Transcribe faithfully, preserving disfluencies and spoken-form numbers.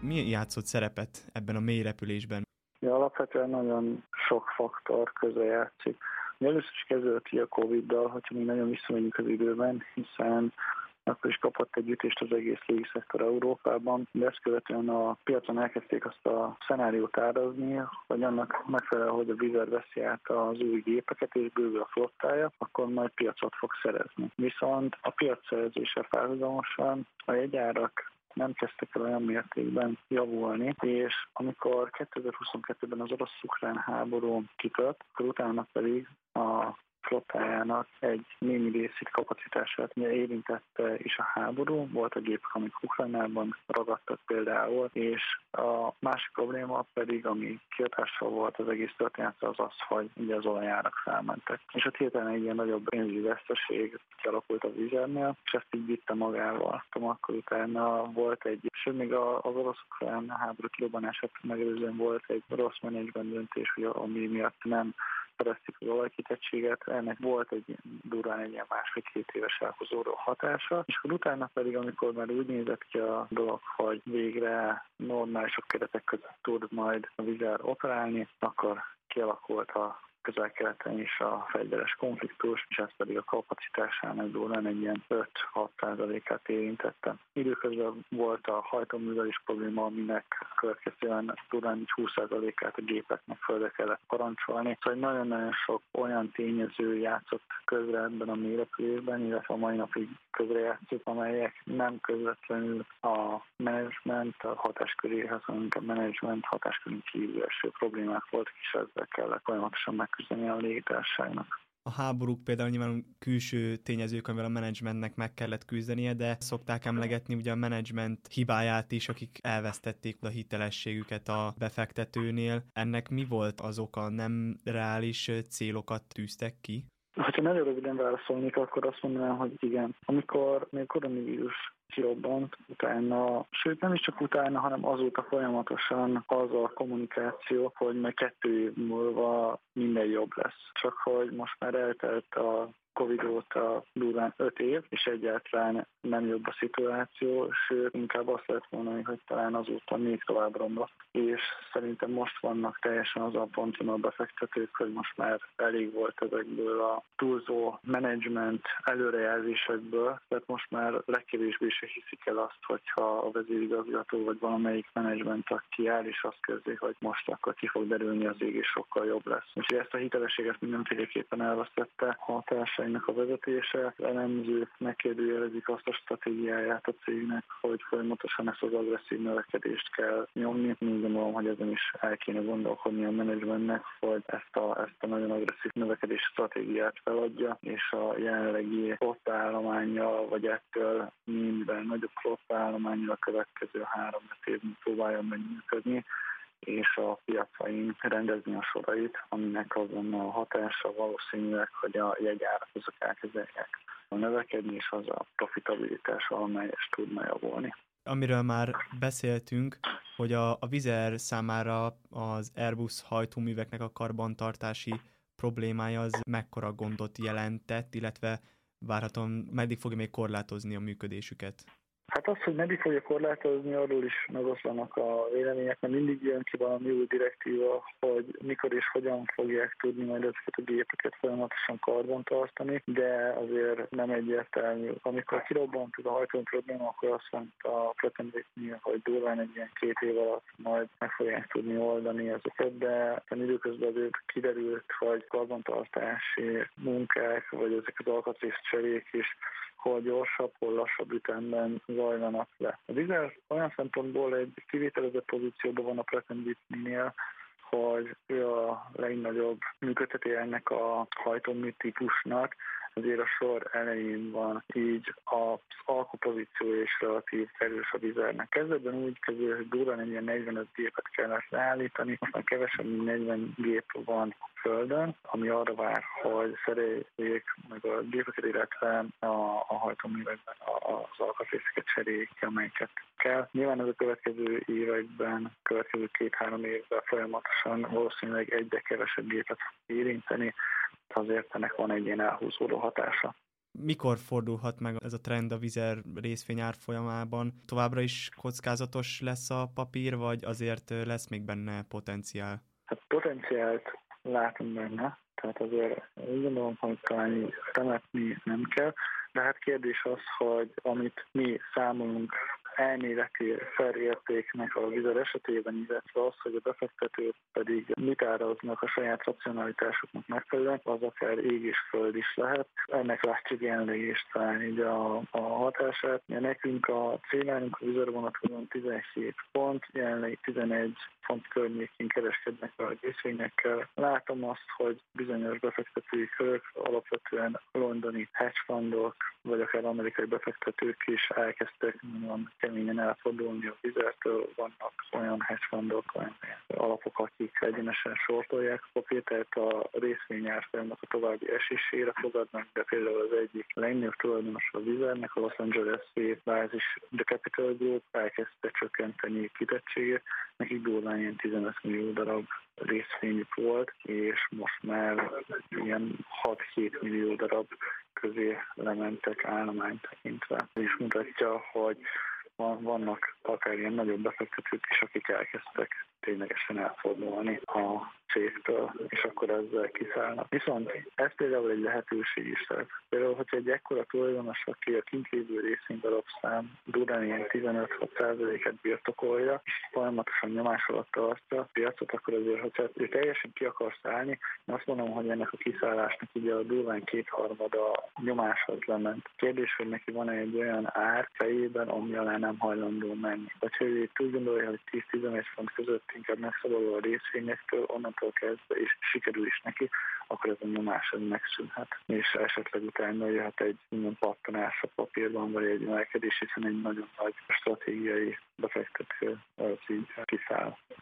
Mi játszott szerepet ebben a mélyrepülésben? Ja, alapvetően nagyon sok faktor közrejátszik. Először is kezdődött a Coviddal, hogyha még nagyon visszamegyünk az időben, hiszen akkor is kapott egy ütést az egész légiszektor Európában, de ezt követően a piacon elkezdték azt a szenáriót árazni, hogy annak megfelelően, hogy a Wizz Air veszi át az új gépeket és bővül a flottája, akkor majd piacot fog szerezni. Viszont a piac szerzése párhuzamosan a jegyárak nem kezdtek el olyan mértékben javulni, és amikor kétezer-huszonkettőben az orosz-ukrán háború kitört, akkor utána pedig a flottájának egy némi részét, kapacitását érintette is a háború. Volt a gépek, amik Ukrajnában ragadtak például, és a másik probléma pedig, ami kihatással volt az egész történetre, az az, hogy ugye az olajárak felmentek. És ott hirtelen egy ilyen nagyobb pénzügyi veszteség kialakult a Wizz Airnél, és ezt így vitte magával. Akkor utána volt egy, sőt még az orosz-ukrán háború kirobbanását megelőzően volt egy rossz menedzsment döntés, ami miatt nem szerezték az olajkitettséget, ennek volt egy durván egy ilyen másfél-két éves elhúzódó hatása, és akkor utána pedig, amikor már úgy nézett ki a dolog, hogy végre normálisabb keretek között tud majd a Wizz Air operálni, akkor kialakult a Közel-Keleten is a fegyveres konfliktus, és ez pedig a kapacitásának durván egy ilyen öt-hat százalékát érintette. Időközben volt a hajtóművelés probléma, aminek következően durván így húsz százalékát a gépeknek földre kellett parancsolni. Szóval nagyon-nagyon sok olyan tényező játszott közre ebben a mélyrepülésben, illetve a mai napig közrejátszik, amelyek nem közvetlenül a menedzsment a hatásköréhez, hanem a menedzsment hatáskörén kívül eső problémák voltak, és ezzel kellett folyamatosan megküzdeni a légitársaságnak. A háborúk például nyilván külső tényezők, amivel a menedzsmentnek meg kellett küzdenie, de szokták emlegetni ugye a menedzsment hibáját is, akik elvesztették a hitelességüket a befektetőnél. Ennek mi volt az oka? Nem reális célokat tűztek ki? Ha nagyon röviden válaszolnék, akkor azt mondanám, hogy igen. Amikor még koronavírus kirobbant, utána, sőt nem is csak utána, hanem azóta folyamatosan az a kommunikáció, hogy majd kettő év múlva minden jobb lesz. Csak hogy most már eltelt a Covid óta durván öt év, és egyáltalán nem jobb a szituáció, sőt, inkább azt lehet mondani, hogy talán azóta még tovább romlott. És szerintem most vannak teljesen az a ponton a befektetők, hogy most már elég volt ezekből a túlzó menedzsment előrejelzésekből, tehát most már legkevésbé se hiszik el azt, hogyha a vezérigazgató vagy valamelyik menedzsment kiáll, és azt kezdi, hogy most akkor ki fog derülni az ég, és sokkal jobb lesz. Úgyhogy ezt a hitelességet mindenféleképpen elvesztette hatás a vezetése, az elemzők megkérdőjelezik azt a stratégiáját a cégnek, hogy folyamatosan ezt az agresszív növekedést kell nyomni. Úgy gondolom, hogy ezen is el kéne gondolkodni a menedzsmentnek, hogy ezt a, ezt a nagyon agresszív növekedés stratégiát feladja, és a jelenlegi flottaállománnyal, vagy ettől minden nagyobb flottaállománnyal a következő három-öt évben próbáljon megműködni, és a piacain rendezni a sorait, aminek azon a hatása valószínűleg, hogy a jegyárak azok elkezdenek növekedni, és az a profitabilitás valamelyest tudna javulni. Amiről már beszéltünk, hogy a, a Wizz Air számára az Airbus hajtóműveknek a karbantartási problémája az mekkora gondot jelentett, illetve várhatóan meddig fogja még korlátozni a működésüket? Hát az, hogy meddig fogja korlátozni, arról is megoszlanak a vélemények, mert mindig jön ki valami új direktíva, hogy mikor és hogyan fogják tudni majd ezeket a gépeket folyamatosan karban tartani, de azért nem egyértelmű. Amikor kirobbant ez a hajtón probléma, akkor azt mondta a Pratt and Whitney, hogy durván egy ilyen két év alatt majd meg fogják tudni oldani ezeket, de a időközben azért kiderült, hogy karbantartási munkák, vagy ezek az alkatrészcserék is hol gyorsabb, hol lassabb ütemben zajlanak le. A Wizz Air olyan szempontból egy kivételezett pozícióban van a Pratt and Whitney-nél, hogy ő a legnagyobb működtetője ennek a hajtómű típusnak, azért a sor elején van, így az alkupozíció is relatív erős a Wizz Airnek. Kezdetben úgy kezdődött, hogy durván egy ilyen negyvenöt gépet kellett leállítani, most már kevesebb, mint negyven gép van földön, ami arra vár, hogy szereljék meg a gépeket, illetve a, a hajtóművekben az alkatrészeket cseréljék ki, amelyeket kell. Nyilván ez a következő években, következő két-három évben folyamatosan valószínűleg egyre kevesebb gépet fog érinteni, azért ennek van egy ilyen elhúzódó hatása. Mikor fordulhat meg ez a trend a Vizer részvény árfolyamában? Továbbra is kockázatos lesz a papír, vagy azért lesz még benne potenciál? Hát potenciált látunk benne, tehát azért úgy gondolom, hogy talán temetni nem kell, de hát kérdés az, hogy amit mi számolunk elméleti felértéknek a Vizer esetében, illetve az, hogy a befektetők pedig mit áraznak a saját racionalitásuknak megfelelően, az akár ég és föld is lehet. Ennek látjuk jelenleg is talán így a, a hatását. Ja, nekünk a célárunk a Vizer vonatkozóan tizenhét pont, jelenleg tizenegy pont környékén kereskednek a részvényekkel. Látom azt, hogy bizonyos befektetői körök, alapvetően londoni hedge fundok, vagy akár amerikai befektetők is elkezdtek nagyon keményen elfordulni a Vizertől. Vannak olyan hedge fundok, olyan alapok, akik egyenesen sortolják a papírt, tehát a részvényárfolyamnak a további esésére fogadnak, de például az egyik legnagyobb tulajdonos a Vizernek, a Los Angeles bázis The Capital Group elkezdte csökkenteni kitettségét, nekik durván ilyen tizenöt millió darab részvényük volt, és most már ilyen hat-hét millió darab közé lementek állományt tekintve. Ez is mutatja, hogy vannak akár ilyen nagyobb befektetők is, akik elkezdtek ténylegesen elfordulni a cégtől, és akkor ezzel kiszállnak. Viszont ez például egy lehetőség is. Tehát például, hogyha egy ekkora tulajdonos, aki a kint lévő részvénydarabszám durván ilyen tizenöt-hat százalékát birtokolja, és folyamatosan nyomás alatt tartja a piacot, akkor azért, hogyha ő teljesen ki akar szállni, én azt mondom, hogy ennek a kiszállásnak ugye a durván kétharmada nyomáshoz lement. Kérdés, hogy neki van egy olyan ár fejében, ami alá nem hajlandó menni. Vagy hogy ő úgy gondolja, hogy tíz-tizenegy font között inkább megszabadul a részvényektől, onnantól kezdve, és sikerül is neki, akkor ez a nyomás ez megszűnhet. És esetleg utána jöhet egy minden pattanás a papírban, vagy egy emelkedés, hiszen egy nagyon nagy stratégiai befektető az így kiszáll.